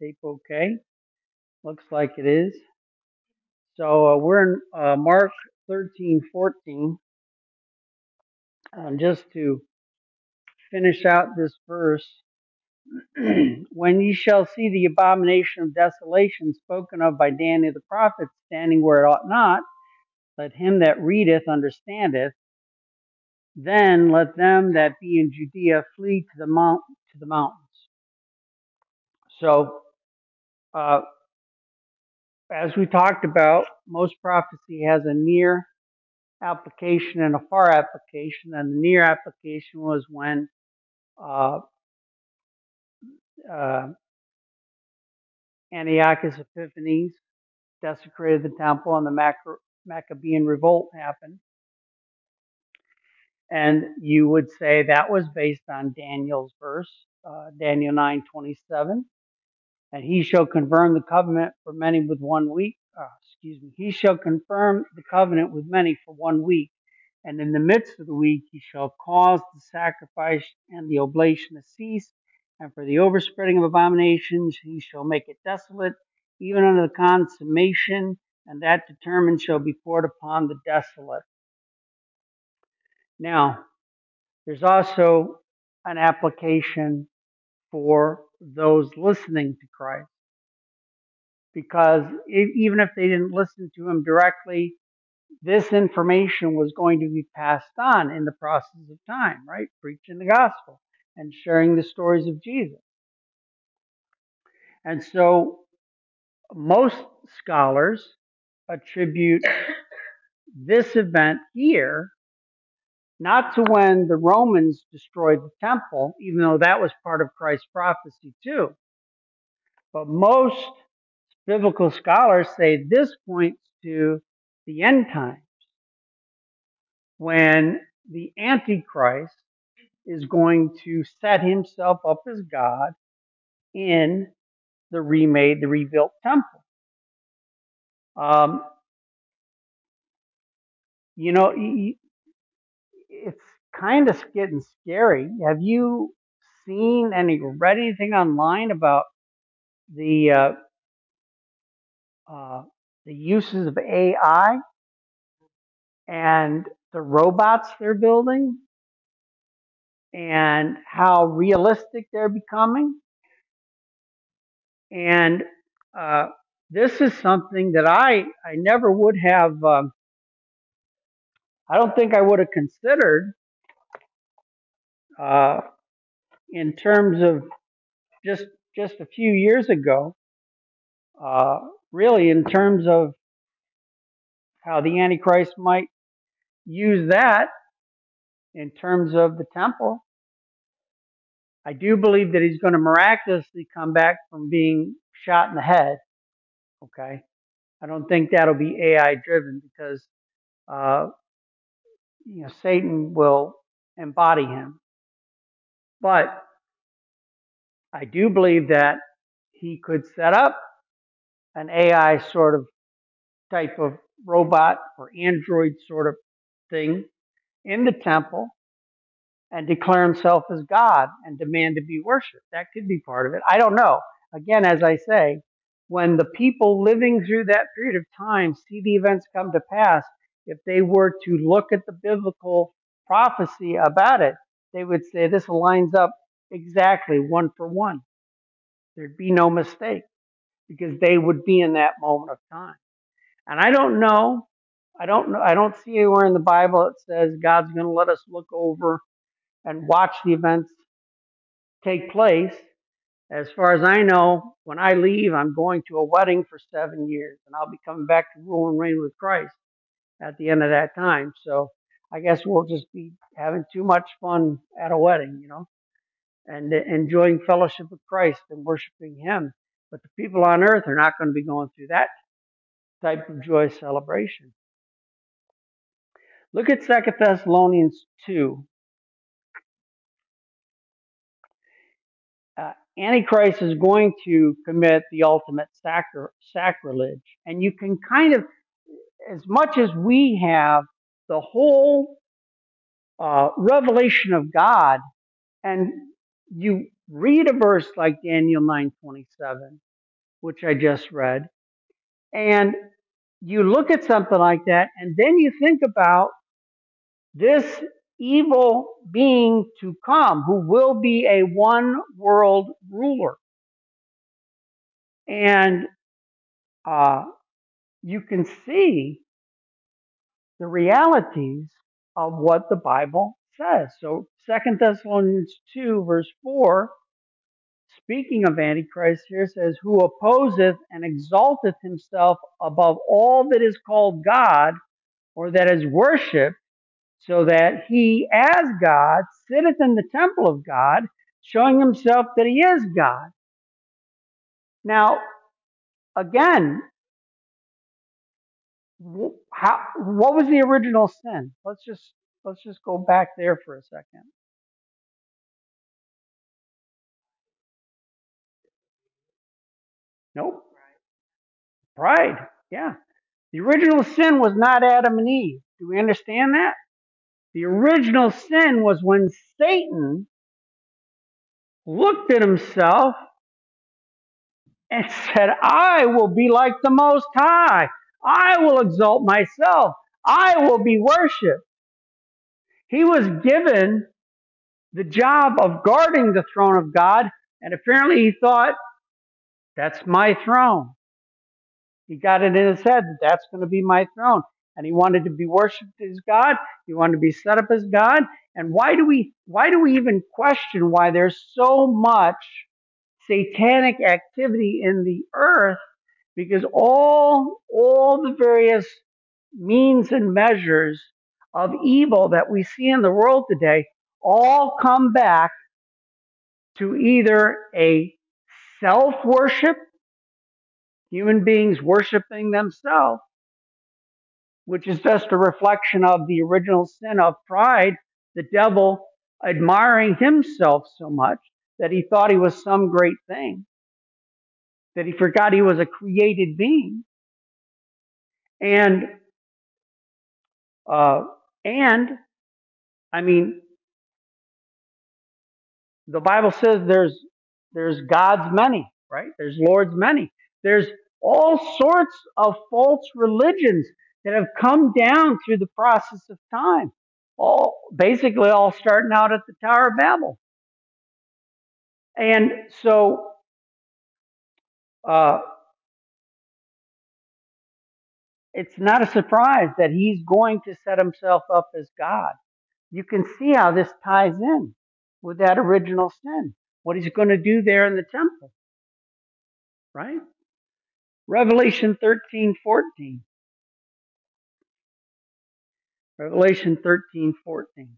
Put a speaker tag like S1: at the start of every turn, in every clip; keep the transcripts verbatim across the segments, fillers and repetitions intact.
S1: tape okay? Looks like it is. So uh, we're in uh, Mark thirteen fourteen. Um, just to finish out this verse, when ye shall see the abomination of desolation spoken of by Daniel the prophet standing where it ought not, let him that readeth understandeth. Then let them that be in Judea flee to the mount to the mountains. So, uh, as we talked about, most prophecy has a near application and a far application. And the near application was when uh, uh, Antiochus Epiphanes desecrated the temple and the Mac- Maccabean revolt happened. And you would say that was based on Daniel's verse, uh, Daniel nine twenty-seven. And he shall confirm the covenant for many with one week. Uh, excuse me. He shall confirm the covenant with many for one week. And in the midst of the week, he shall cause the sacrifice and the oblation to cease. And for the overspreading of abominations, he shall make it desolate, even unto the consummation. And that determined shall be poured upon the desolate. Now, there's also an application for those listening to Christ. Because if, even if they didn't listen to him directly, this information was going to be passed on in the process of time, right? Preaching the gospel and sharing the stories of Jesus. And so most scholars attribute this event here not to when the Romans destroyed the temple, even though that was part of Christ's prophecy too. But most biblical scholars say this points to the end time, when the Antichrist is going to set himself up as God in the remade, the rebuilt temple. Um, you know, it's kind of getting scary. Have you seen any, read anything online about the uh, uh, the uses of A I and the robots they're building and how realistic they're becoming? And uh, this is something that I I never would have. Um, I don't think I would have considered uh, in terms of just just a few years ago. Uh, really, in terms of how the Antichrist might use that in terms of the temple. I do believe that he's going to miraculously come back from being shot in the head. Okay, I don't think that'll be A I driven because uh, you know Satan will embody him. But I do believe that he could set up an A I sort of type of robot or android sort of thing in the temple and declare himself as God and demand to be worshiped. That could be part of it. I don't know. Again, as I say, when the people living through that period of time see the events come to pass, if they were to look at the biblical prophecy about it, they would say this lines up exactly one for one. There'd be no mistake because they would be in that moment of time. And I don't know. I don't know. I don't see anywhere in the Bible that says God's going to let us look over and watch the events take place. As far as I know, when I leave, I'm going to a wedding for seven years, and I'll be coming back to rule and reign with Christ at the end of that time. So I guess we'll just be having too much fun at a wedding, you know, and enjoying fellowship with Christ and worshiping Him. But the people on earth are not going to be going through that type of joyous celebration. Look at Second Thessalonians two. Uh, Antichrist is going to commit the ultimate sacri- sacrilege. And you can kind of, as much as we have the whole uh, revelation of God, and you read a verse like Daniel nine twenty-seven, which I just read, and you look at something like that, and then you think about this evil being to come who will be a one world ruler. And uh, you can see the realities of what the Bible says. So Second Thessalonians two, verse four, speaking of Antichrist here, says, who opposeth and exalteth himself above all that is called God, or that is worshipped, so that he as God sitteth in the temple of God, showing himself that he is God. Now, again, how, what was the original sin? Let's just let's just go back there for a second. Nope. Pride. Yeah. The original sin was not Adam and Eve. Do we understand that? The original sin was when Satan looked at himself and said, I will be like the Most High. I will exalt myself. I will be worshiped. He was given the job of guarding the throne of God, and apparently he thought, that's my throne. He got it in his head that that's going to be my throne. And he wanted to be worshipped as God. He wanted to be set up as God. And why do we why do we even question why there's so much satanic activity in the earth? Because all all the various means and measures of evil that we see in the world today all come back to either a self-worship, human beings worshiping themselves, which is just a reflection of the original sin of pride, the devil admiring himself so much that he thought he was some great thing, that he forgot he was a created being. And, uh, and, I mean, the Bible says there's, there's God's many, right? There's Lord's many. There's all sorts of false religions that have come down through the process of time. All basically all starting out at the Tower of Babel. And so uh, it's not a surprise that he's going to set himself up as God. You can see how this ties in with that original sin, what he's going to do there in the temple, right? Revelation thirteen fourteen. Revelation thirteen fourteen.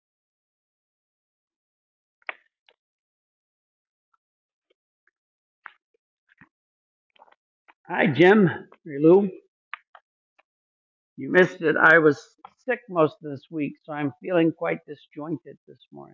S1: Hi, Jim. Hey, Lou. You missed it. I was sick most of this week, so I'm feeling quite disjointed this morning.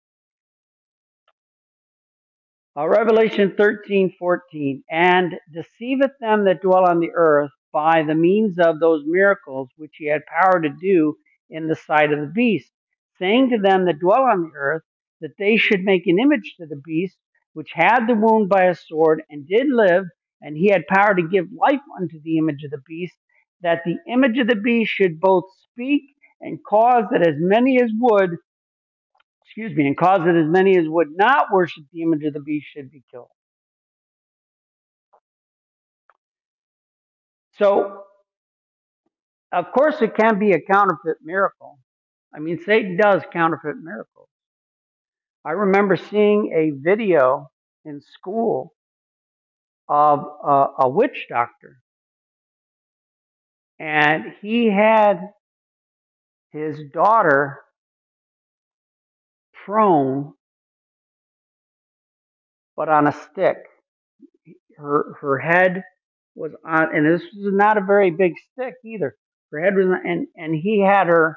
S1: Uh, Revelation thirteen fourteen, and deceiveth them that dwell on the earth by the means of those miracles which he had power to do in the sight of the beast, saying to them that dwell on the earth that they should make an image to the beast, which had the wound by a sword, and did live, and he had power to give life unto the image of the beast, that the image of the beast should both speak and cause that as many as would, excuse me, and cause that as many as would not worship the image of the beast should be killed. So, of course, it can be a counterfeit miracle. I mean, Satan does counterfeit miracles. I remember seeing a video in school of a, a witch doctor, and he had his daughter prone, but on a stick. Her her head was on, and this was not a very big stick either. Her head was, on, and and he had her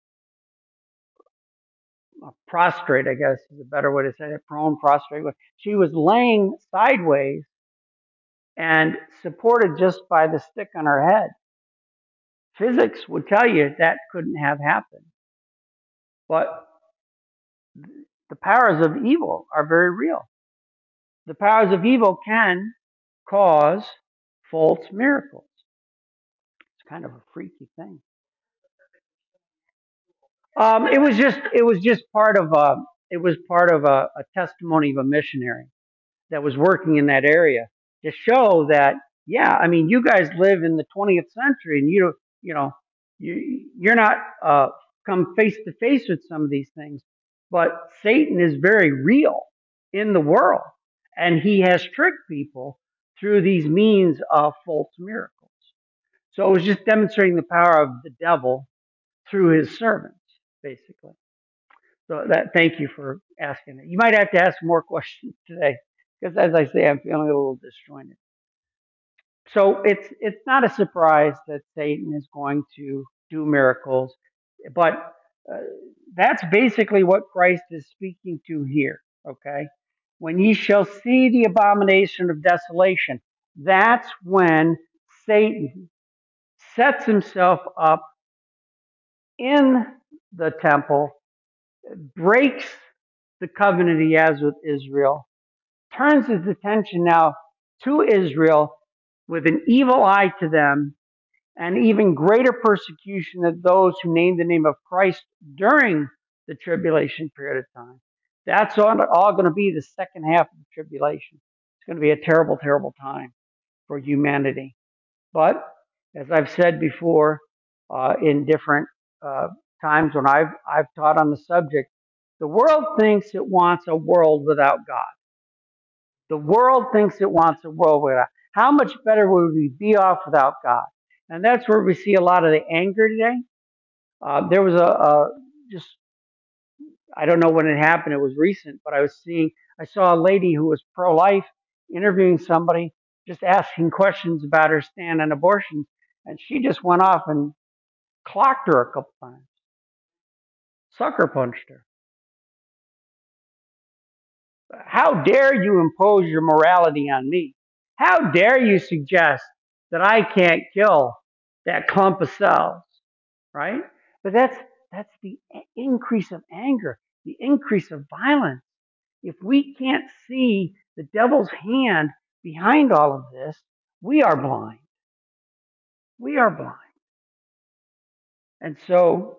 S1: uh, prostrate, I guess is a better way to say it, prone, prostrate. She was laying sideways and supported just by the stick on her head. Physics would tell you that couldn't have happened. But the powers of evil are very real. The powers of evil can cause false miracles. It's kind of a freaky thing. Um, it was just it was just part of a it was part of a, a testimony of a missionary that was working in that area to show that, yeah, I mean, you guys live in the twentieth century, and you you know you you're not uh, come face to face with some of these things, but Satan is very real in the world, and he has tricked people through these means of false miracles. So it was just demonstrating the power of the devil through his servants, basically. So that, thank you for asking it. You might have to ask more questions today, because as I say, I'm feeling a little disjointed. So it's it's not a surprise that Satan is going to do miracles, but uh, that's basically what Christ is speaking to here. Okay, when ye shall see the abomination of desolation, that's when Satan sets himself up in the temple, breaks the covenant he has with Israel, turns his attention now to Israel with an evil eye to them, and even greater persecution of those who name the name of Christ during the tribulation period of time. That's all, all going to be the second half of the tribulation. It's going to be a terrible, terrible time for humanity. But as I've said before, uh, in different uh, times when I've I've taught on the subject, the world thinks it wants a world without God. The world thinks it wants a world without. How much better would we be off without God? And that's where we see a lot of the anger today. Uh, there was a, a just I don't know when it happened. It was recent, but I was seeing I saw a lady who was pro-life interviewing somebody, just asking questions about her stand on abortion, and she just went off and clocked her a couple times, sucker punched her. How dare you impose your morality on me? How dare you suggest that I can't kill that clump of cells, right? But that's that's the increase of anger, the increase of violence. If we can't see the devil's hand behind all of this, we are blind. We are blind. And so,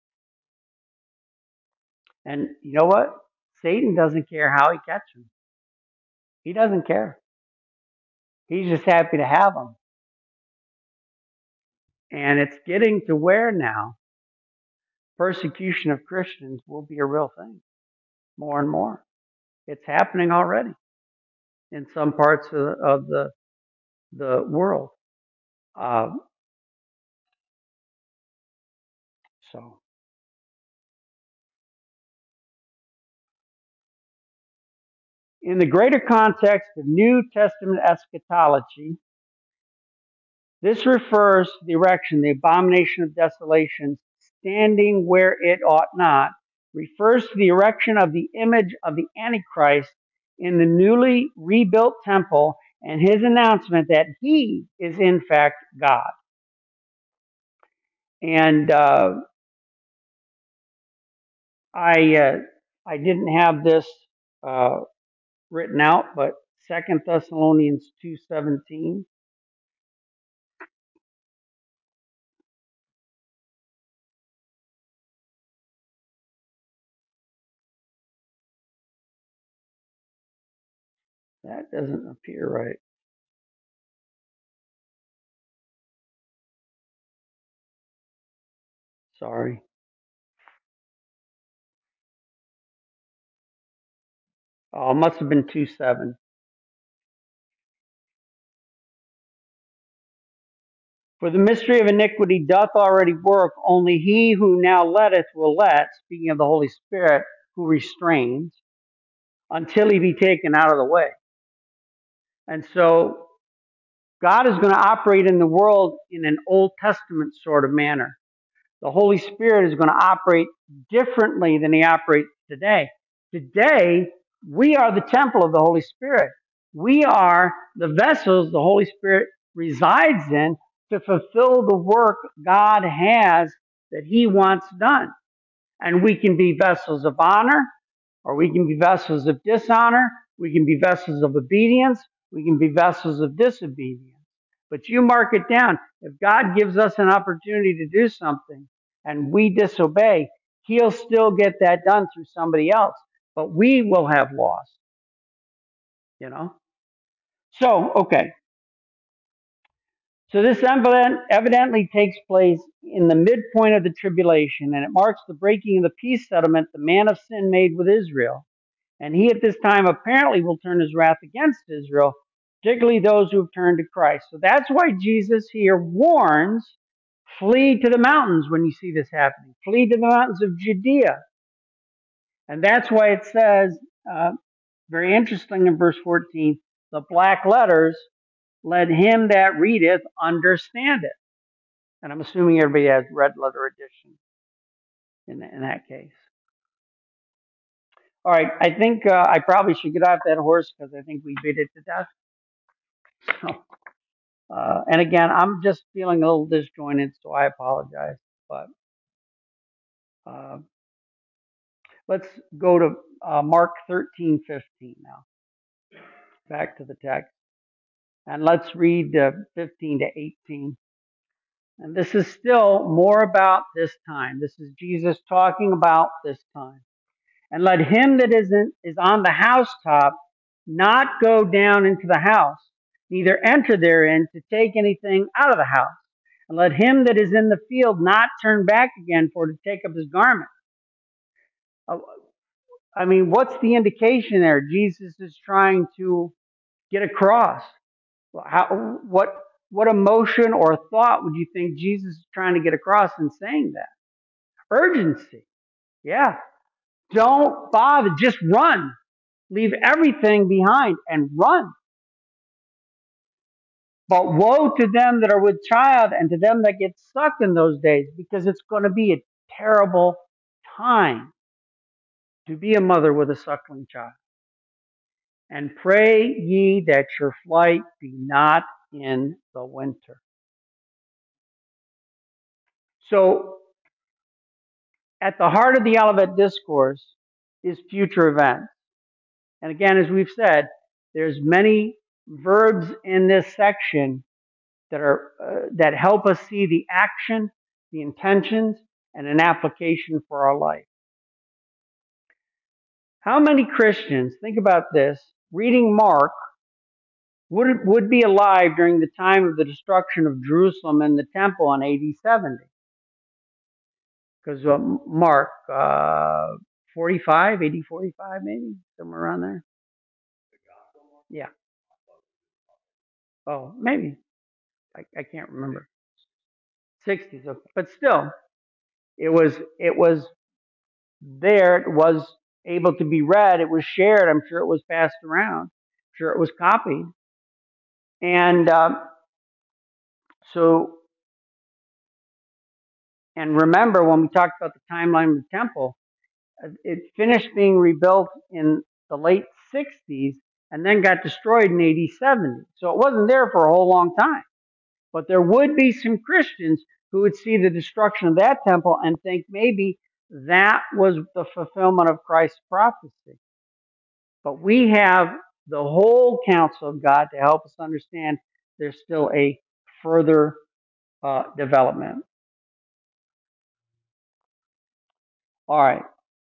S1: and you know what? Satan doesn't care how he catches them. He doesn't care. He's just happy to have them. And it's getting to where now persecution of Christians will be a real thing more and more. It's happening already in some parts of, of the the world. Uh, so, in the greater context of New Testament eschatology, this refers to the erection, the abomination of desolation, standing where it ought not, refers to the erection of the image of the Antichrist in the newly rebuilt temple and his announcement that he is in fact God. And uh, I uh, I didn't have this uh, written out, but Second Thessalonians two seventeen. That doesn't appear right. Sorry. Oh, it must have been two seven. For the mystery of iniquity doth already work, only he who now letteth will let, speaking of the Holy Spirit, who restrains, until he be taken out of the way. And so God is going to operate in the world in an Old Testament sort of manner. The Holy Spirit is going to operate differently than he operates today. Today, we are the temple of the Holy Spirit. We are the vessels the Holy Spirit resides in to fulfill the work God has that he wants done. And we can be vessels of honor, or we can be vessels of dishonor. We can be vessels of obedience, We can be vessels of disobedience. But you mark it down. If God gives us an opportunity to do something and we disobey, he'll still get that done through somebody else. But we will have loss, you know? So, okay. So this evidently takes place in the midpoint of the tribulation, and it marks the breaking of the peace settlement the man of sin made with Israel. And he at this time apparently will turn his wrath against Israel, particularly those who have turned to Christ. So that's why Jesus here warns, flee to the mountains when you see this happening. Flee to the mountains of Judea. And that's why it says, uh, very interesting in verse fourteen, the black letters, let him that readeth understand it. And I'm assuming everybody has red letter edition in, in that case. All right, I think uh, I probably should get off that horse because I think we beat it to death. So, uh, and again, I'm just feeling a little disjointed, so I apologize. But uh, let's go to uh, Mark thirteen fifteen now. Back to the text. And let's read uh, fifteen to eighteen. And this is still more about this time. This is Jesus talking about this time. And let him that is, in, is on the housetop not go down into the house, neither enter therein to take anything out of the house. And let him that is in the field not turn back again for to take up his garment. Uh, I mean, what's the indication there? Jesus is trying to get across. How, what, what emotion or thought would you think Jesus is trying to get across in saying that? Urgency. Yeah. Don't bother. Just run. Leave everything behind and run. But woe to them that are with child and to them that get sucked in those days, because it's going to be a terrible time to be a mother with a suckling child. And pray ye that your flight be not in the winter. So, at the heart of the Olivet Discourse is future events. And again, as we've said, there's many verbs in this section that are uh, that help us see the action, the intentions, and an application for our life. How many Christians, think about this, reading Mark, would would be alive during the time of the destruction of Jerusalem and the temple in A D seventy? Because uh, Mark, uh, forty-five, A D forty-five maybe, somewhere around there. Yeah. Oh, maybe. I, I can't remember. sixties, okay. But still, it was it was there. It was able to be read. It was shared. I'm sure it was passed around. I'm sure it was copied. And um, so, and remember when we talked about the timeline of the temple, uh, it finished being rebuilt in the late sixties and then got destroyed in A D seventy. So it wasn't there for a whole long time. But there would be some Christians who would see the destruction of that temple and think maybe that was the fulfillment of Christ's prophecy. But we have the whole counsel of God to help us understand there's still a further uh, development. All right.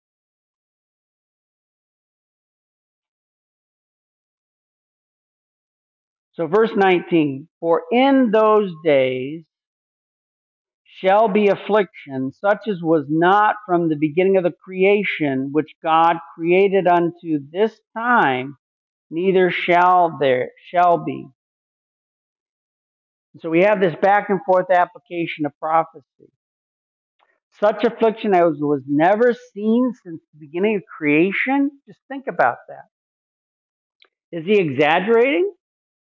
S1: So verse nineteen, for in those days shall be affliction, such as was not from the beginning of the creation, which God created unto this time, neither shall there shall be. So we have this back and forth application of prophecy. Such affliction as was never seen since the beginning of creation. Just think about that. Is he exaggerating?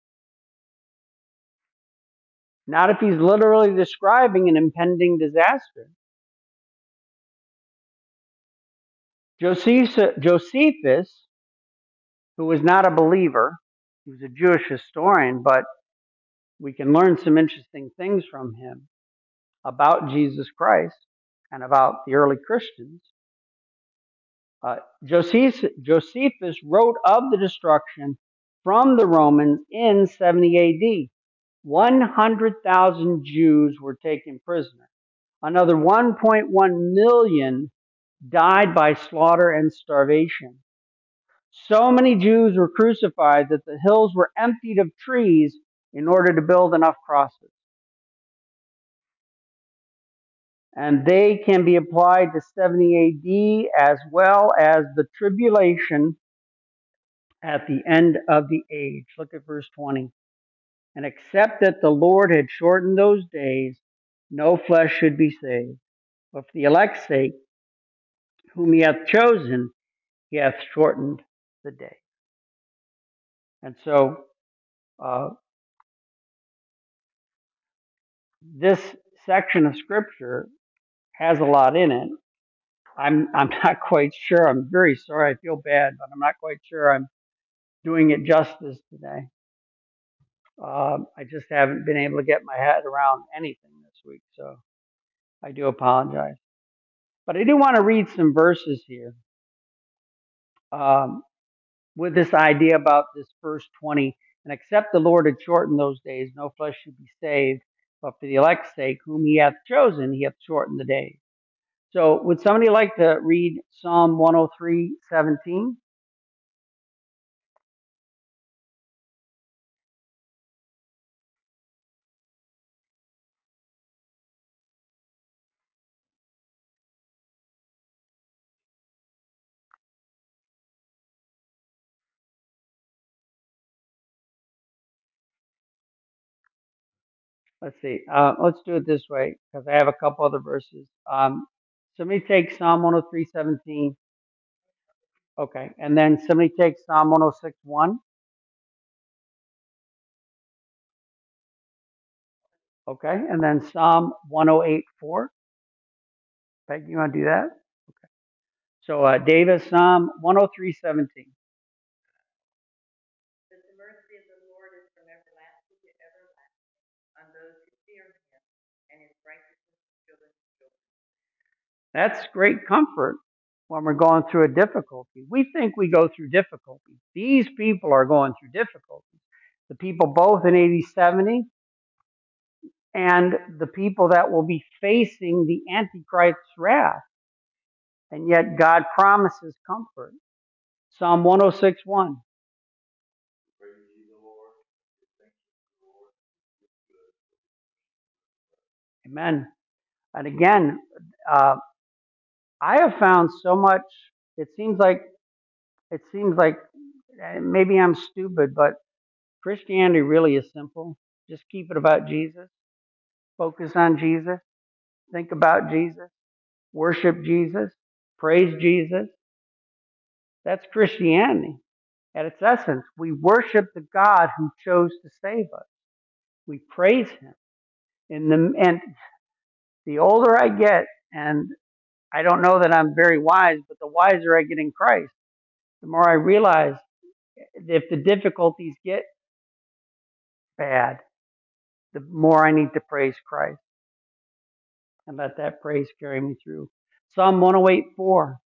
S1: Not if he's literally describing an impending disaster. Josephus, who was not a believer, he was a Jewish historian, but we can learn some interesting things from him about Jesus Christ and about the early Christians. Uh, Josephus, Josephus wrote of the destruction from the Romans in seventy A D. one hundred thousand Jews were taken prisoner. Another one point one million died by slaughter and starvation. So many Jews were crucified that the hills were emptied of trees in order to build enough crosses. And they can be applied to seventy A D as well as the tribulation at the end of the age. Look at verse twenty. And except that the Lord had shortened those days, no flesh should be saved. But for the elect's sake, whom he hath chosen, he hath shortened the day. And so, uh, this section of scripture has a lot in it. I'm I'm not quite sure. I'm very sorry. I feel bad, but I'm not quite sure I'm doing it justice today. Um, I just haven't been able to get my head around anything this week, so I do apologize. But I do want to read some verses here um, with this idea about this verse twenty. And except the Lord had shortened those days, no flesh should be saved. But for the elect's sake, whom he hath chosen, he hath shortened the days. So would somebody like to read Psalm one oh three, seventeen? Let's see. Uh, let's do it this way because I have a couple other verses. Um, somebody take Psalm one oh three, seventeen. Okay. And then somebody take Psalm one oh six, one. Okay. And then Psalm one oh eight, four. Peg, you want to do that? Okay. So, uh, David, Psalm one oh three, seventeen. That's great comfort when we're going through a difficulty. We think we go through difficulty. These people are going through difficulties. The people both in eighty seventy and the people that will be facing the Antichrist's wrath. And yet God promises comfort. Psalm one oh six, one. Amen. And again, uh, I have found so much. It seems like it seems like uh, maybe I'm stupid, but Christianity really is simple. Just keep it about Jesus. Focus on Jesus. Think about Jesus. Worship Jesus. Praise Jesus. That's Christianity. At its essence, we worship the God who chose to save us. We praise Him. And the, and the older I get, and I don't know that I'm very wise, but the wiser I get in Christ, the more I realize if the difficulties get bad, the more I need to praise Christ and let that praise carry me through. Psalm one oh eight, four.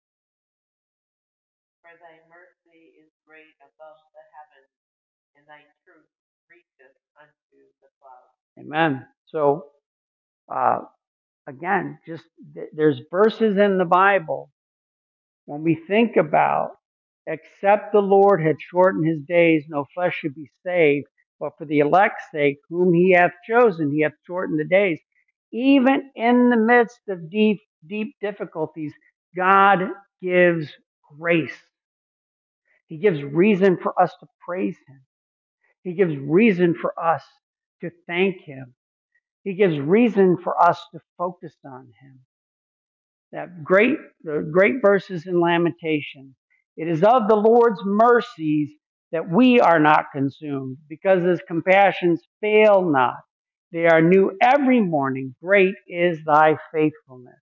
S1: Amen. So, uh, again, just th- there's verses in the Bible when we think about, except the Lord had shortened his days, no flesh should be saved, but for the elect's sake, whom he hath chosen, he hath shortened the days. Even in the midst of deep, deep difficulties, God gives grace. He gives reason for us to praise him. He gives reason for us to thank him. He gives reason for us to focus on him. That great, the great verses in Lamentation. It is of the Lord's mercies that we are not consumed, because his compassions fail not. They are new every morning. Great is thy faithfulness.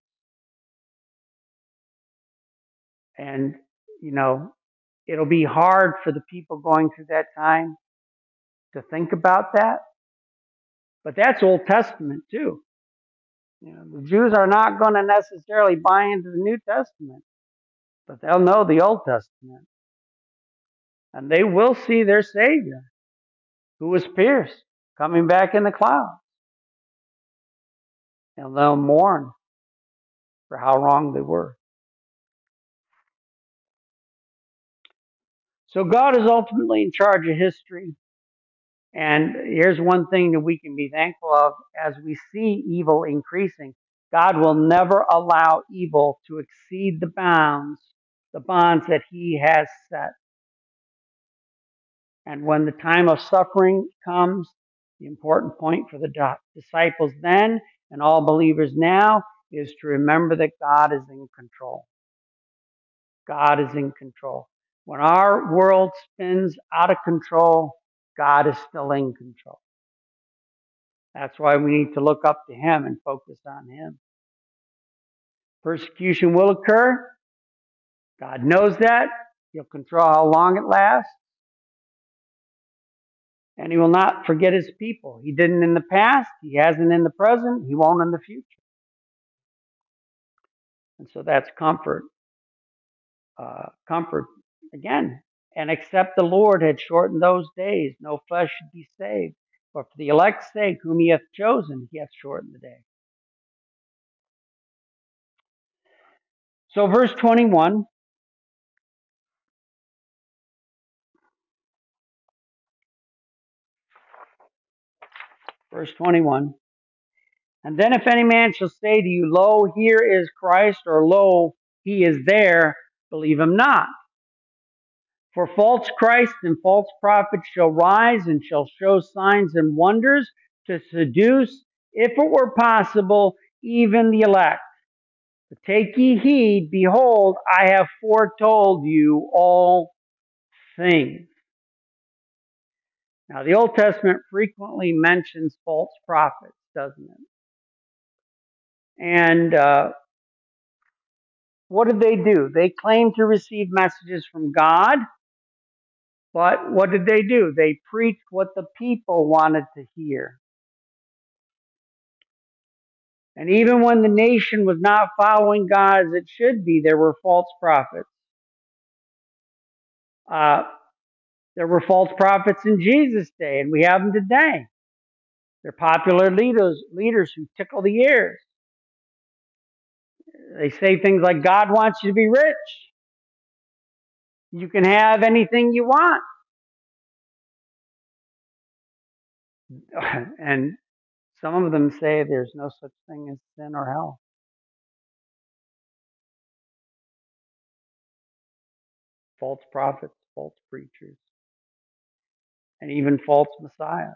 S1: And, you know, it'll be hard for the people going through that time to think about that. But that's Old Testament too. You know, the Jews are not going to necessarily buy into the New Testament, but they'll know the Old Testament. And they will see their Savior, who was pierced, coming back in the clouds. And they'll mourn for how wrong they were. So God is ultimately in charge of history. And here's one thing that we can be thankful of as we see evil increasing. God will never allow evil to exceed the bounds, the bonds that he has set. And when the time of suffering comes, the important point for the disciples then and all believers now is to remember that God is in control. God is in control. When our world spins out of control, God is still in control. That's why we need to look up to him and focus on him. Persecution will occur. God knows that. He'll control how long it lasts. And he will not forget his people. He didn't in the past. He hasn't in the present. He won't in the future. And so that's comfort. Uh, comfort again. And except the Lord had shortened those days, no flesh should be saved. But for the elect's sake, whom he hath chosen, he hath shortened the day. So verse twenty-one. Verse twenty-one. And then if any man shall say to you, Lo, here is Christ, or Lo, he is there, believe him not. For false Christs and false prophets shall rise and shall show signs and wonders to seduce, if it were possible, even the elect. But take ye heed, behold, I have foretold you all things. Now, the Old Testament frequently mentions false prophets, doesn't it? And uh, what did they do? They claimed to receive messages from God, but what did they do? They preached what the people wanted to hear. And even when the nation was not following God as it should be, there were false prophets. Uh, there were false prophets in Jesus' day, and we have them today. They're popular leaders, leaders who tickle the ears. They say things like, God wants you to be rich. You can have anything you want. And some of them say there's no such thing as sin or hell. False prophets, false preachers, and even false messiahs.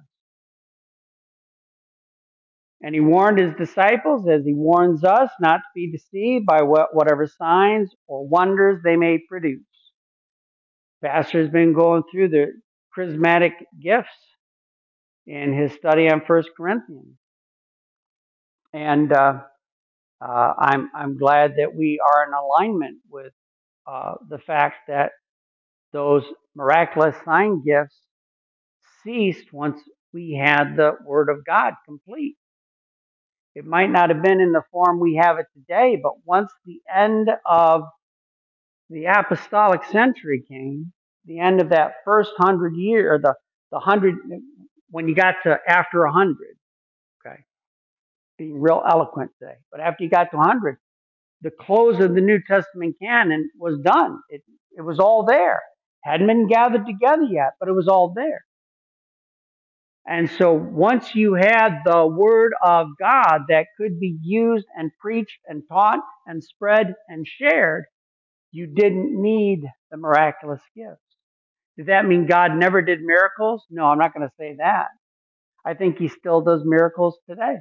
S1: And he warned his disciples, as he warns us, not to be deceived by what, whatever signs or wonders they may produce. Pastor's been going through the charismatic gifts in his study on First Corinthians. And uh, uh, I'm, I'm glad that we are in alignment with uh, the fact that those miraculous sign gifts ceased once we had the Word of God complete. It might not have been in the form we have it today, but once the end of the apostolic century came, the end of that first hundred year, or the, the hundred, when you got to after a hundred, okay, being real eloquent today, but after you got to a hundred, the close of the New Testament canon was done. It, it was all there. Hadn't been gathered together yet, but it was all there. And so once you had the Word of God that could be used and preached and taught and spread and shared, you didn't need the miraculous gifts. Did that mean God never did miracles? No, I'm not going to say that. I think he still does miracles today.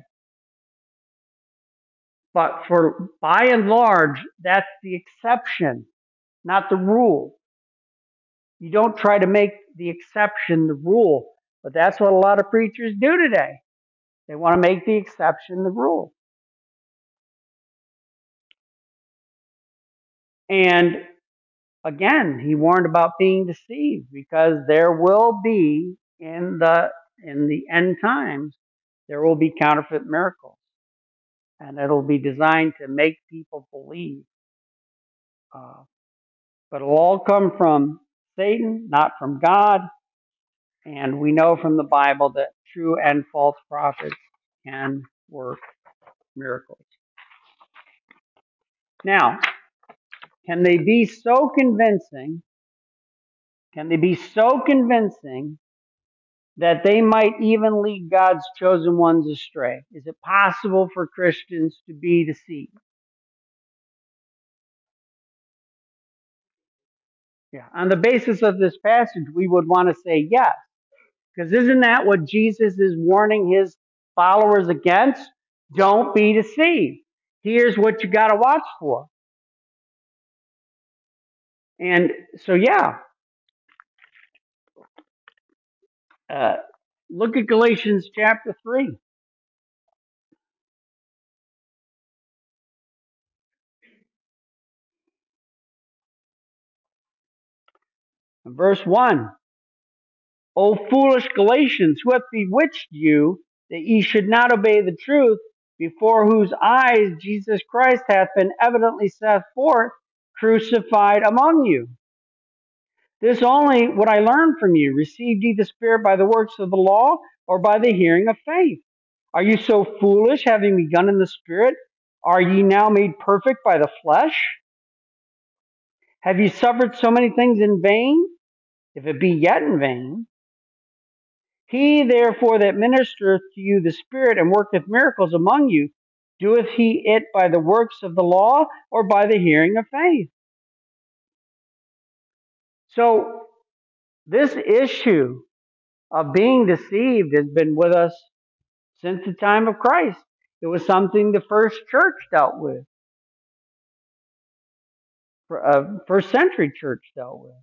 S1: But for by and large, that's the exception, not the rule. You don't try to make the exception the rule, but that's what a lot of preachers do today. They want to make the exception the rule. And again, he warned about being deceived, because there will be in the in the end times, there will be counterfeit miracles, and it'll be designed to make people believe. Uh, but it'll all come from Satan, not from God. And we know from the Bible that true and false prophets can work miracles. Now, can they be so convincing? Can they be so convincing that they might even lead God's chosen ones astray? Is it possible for Christians to be deceived? Yeah. On the basis of this passage, we would want to say yes. Because isn't that what Jesus is warning his followers against? Don't be deceived. Here's what you got to watch for. And so, yeah, uh, look at Galatians chapter three. Verse one. O foolish Galatians, who hath bewitched you that ye should not obey the truth, before whose eyes Jesus Christ hath been evidently set forth, crucified among you? This only would I learn from you. Received ye the Spirit by the works of the law, or by the hearing of faith? Are you so foolish, having begun in the Spirit? Are ye now made perfect by the flesh? Have ye suffered so many things in vain? If it be yet in vain. He therefore that ministereth to you the Spirit and worketh miracles among you, doeth he it by the works of the law, or by the hearing of faith? So this issue of being deceived has been with us since the time of Christ. It was something the first church dealt with, uh, first century church dealt with.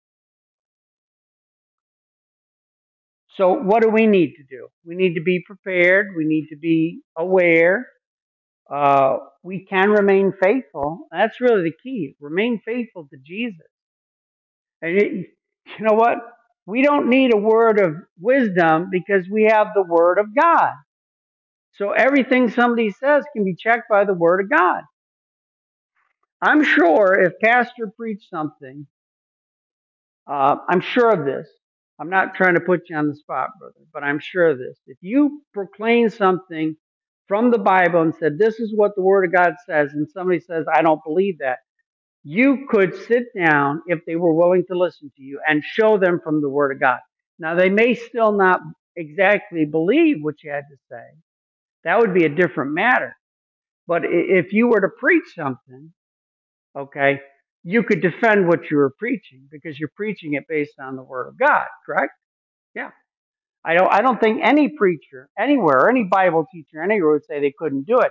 S1: So what do we need to do? We need to be prepared. We need to be aware. Uh, we can remain faithful. That's really the key. Remain faithful to Jesus. And it, you know what? We don't need a word of wisdom because we have the word of God. So everything somebody says can be checked by the word of God. I'm sure if pastor preached something, uh, I'm sure of this. I'm not trying to put you on the spot, brother, but I'm sure of this. If you proclaim something from the Bible and said, this is what the word of God says, and somebody says, I don't believe that, you could sit down if they were willing to listen to you and show them from the word of God. Now, they may still not exactly believe what you had to say. That would be a different matter. But if you were to preach something, okay, you could defend what you were preaching because you're preaching it based on the word of God, correct? Yeah. I don't I don't think any preacher anywhere, any Bible teacher anywhere would say they couldn't do it.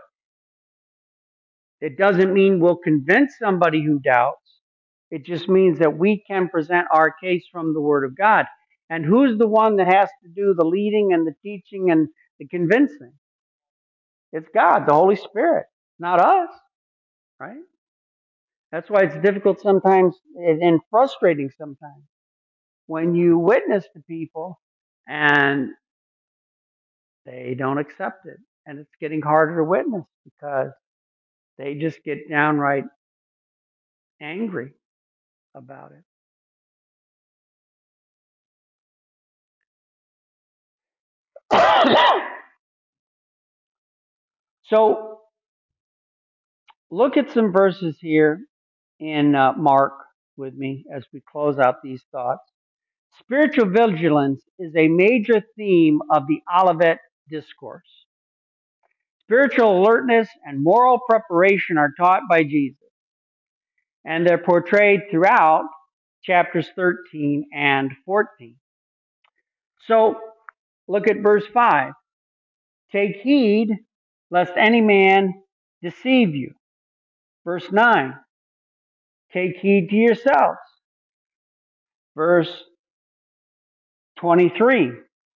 S1: It doesn't mean we'll convince somebody who doubts. It just means that we can present our case from the word of God. And who's the one that has to do the leading and the teaching and the convincing? It's God, the Holy Spirit, not us, right? That's why it's difficult sometimes and frustrating sometimes when you witness to people and they don't accept it. And it's getting harder to witness because they just get downright angry about it. So look at some verses here in uh, Mark with me as we close out these thoughts. Spiritual vigilance is a major theme of the Olivet Discourse. Spiritual alertness and moral preparation are taught by Jesus, and they're portrayed throughout chapters thirteen and fourteen. So look at verse five. Take heed lest any man deceive you. Verse nine. Take heed to yourselves. Verse twenty-three.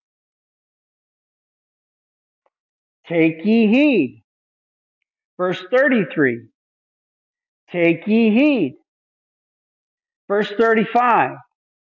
S1: Take ye heed. Verse thirty-three. Take ye heed. Verse thirty-five.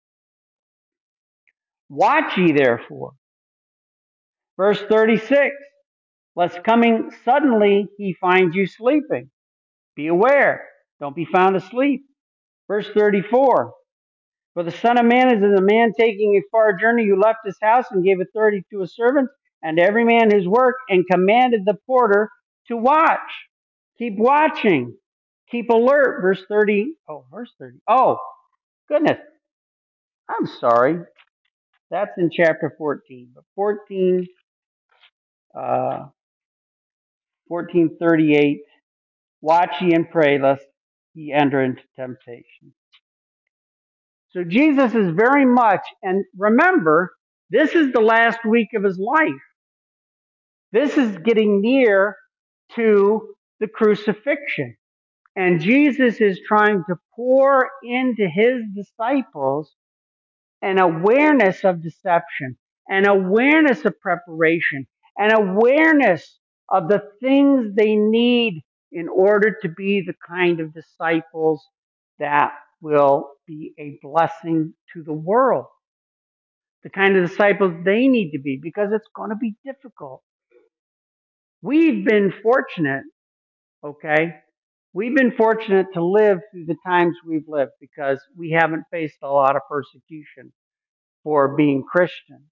S1: Watch ye therefore. Verse thirty-six. Lest coming suddenly he find you sleeping. Be aware. Don't be found asleep. Verse thirty-four. For the Son of Man is as a man taking a far journey who left his house and gave authority to his servants and to every man his work and commanded the porter to watch. Keep watching. Keep alert. Verse thirty. Oh, verse thirty. Oh, goodness. I'm sorry. That's in chapter fourteen. But fourteen, uh, fourteen thirty-eight. Watch ye and pray lest ye enter into temptation. So Jesus is very much, and remember, this is the last week of his life. This is getting near to the crucifixion. And Jesus is trying to pour into his disciples an awareness of deception, an awareness of preparation, an awareness of the things they need in order to be the kind of disciples that will be a blessing to the world, the kind of disciples they need to be, because it's going to be difficult. We've been fortunate, okay? We've been fortunate to live through the times we've lived because we haven't faced a lot of persecution for being Christian.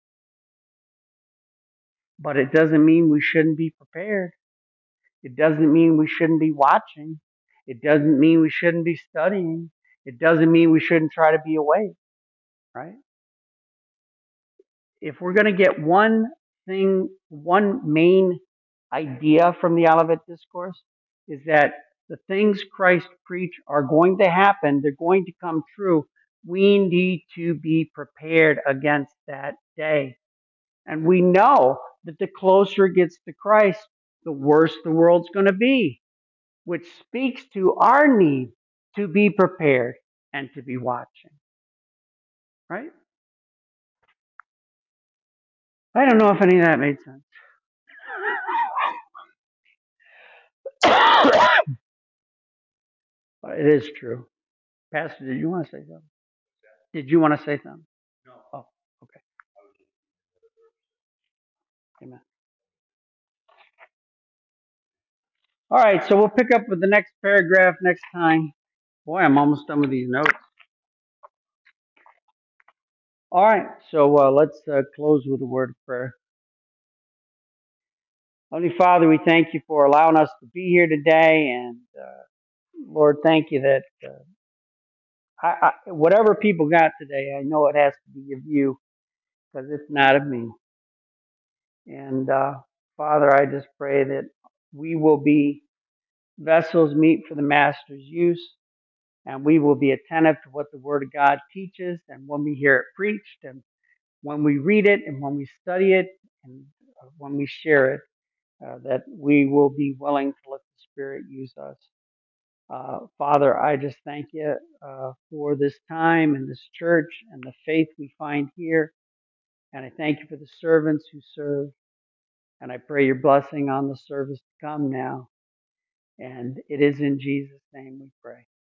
S1: But it doesn't mean we shouldn't be prepared. It doesn't mean we shouldn't be watching. It doesn't mean we shouldn't be studying. It doesn't mean we shouldn't try to be awake, right? If we're going to get one thing, one main idea from the Olivet Discourse, is that the things Christ preached are going to happen. They're going to come true. We need to be prepared against that day. And we know that the closer it gets to Christ, the worse the world's going to be, which speaks to our need to be prepared and to be watching, right? I don't know if any of that made sense. But it is true. Pastor, did you want to say something? Did you want to say something? No. Oh, okay. Amen. All right, so we'll pick up with the next paragraph next time. Boy, I'm almost done with these notes. All right, so uh, let's uh, close with a word of prayer. Holy Father, we thank you for allowing us to be here today, and uh, Lord, thank you that uh, I, I, whatever people got today, I know it has to be of you because it's not of me. And uh, Father, I just pray that we will be vessels meet for the Master's use, and we will be attentive to what the Word of God teaches, and when we hear it preached, and when we read it, and when we study it, and uh, when we share it, uh, that we will be willing to let the Spirit use us. Uh, Father, I just thank you uh, for this time and this church and the faith we find here. And I thank you for the servants who serve. And I pray your blessing on the service to come now. And it is in Jesus' name we pray.